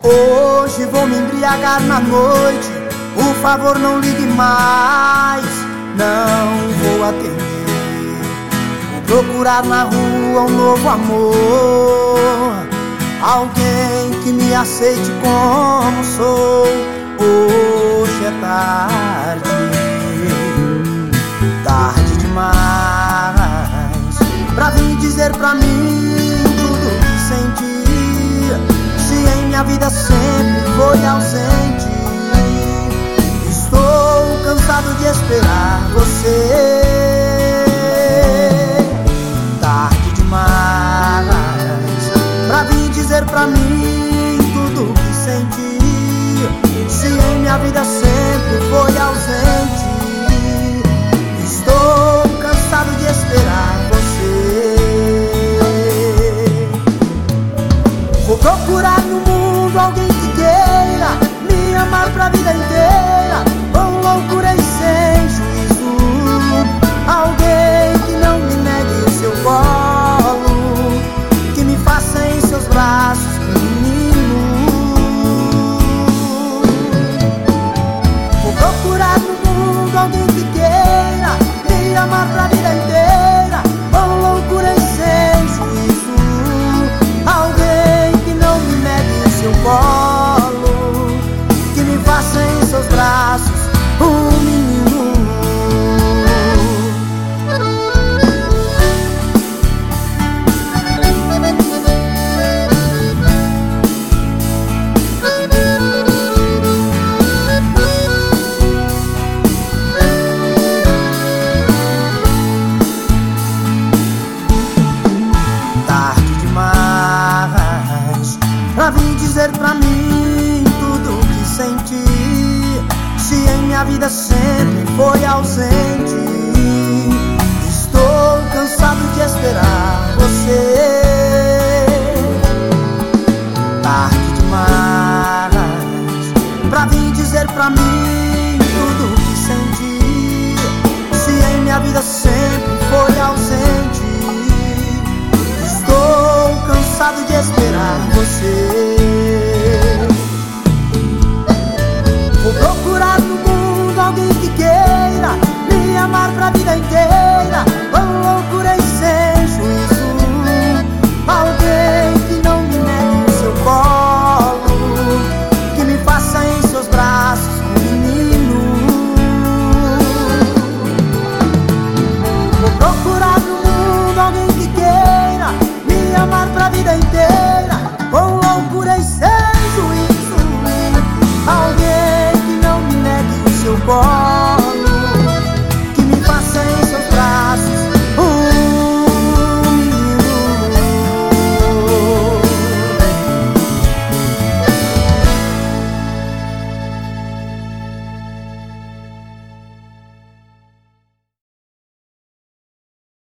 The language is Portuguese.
Hoje vou me embriagar na noite, por favor não ligue mais. Não vou atender, vou procurar na rua um novo amor, alguém que me aceite como sou. Hoje é tarde demais, pra vir dizer pra mim tudo que sentia. Se em minha vida sempre foi ausente, estou cansado de esperar você. Tarde demais, pra vir dizer pra mim tudo que sentia. Se em minha vida sempre foi ausente, estou cansado de esperar você. Vou procurar no mundo alguém que queira me amar pra vida inteira, com loucura e sem juízo. Alguém que não me negue o seu colo, que me faça em seus braços um menino. Vou procurar no mundo alguém que queira me amar pra vida inteira, com loucura e sem juízo. Alguém que não me negue o seu colo, que me faça em seus braços um menino. Tarde demais, pra vir dizer pra mim tudo o que senti. Se em minha vida sempre foi ausente, estou cansado de esperar você. Tarde demais, pra vir dizer pra mim tudo o que senti. Se em minha vida sempre foi ausente, estou cansado de esperar você. Vou procurar no mundo alguém que queira me amar pra vida inteira, com loucura e sem juízo. Alguém que não me negue o seu colo, que me faça em seus braços um menino. Vou procurar no mundo alguém que queira me amar pra vida inteira, com loucura e sem juízo. Alguém que não me negue o seu colo,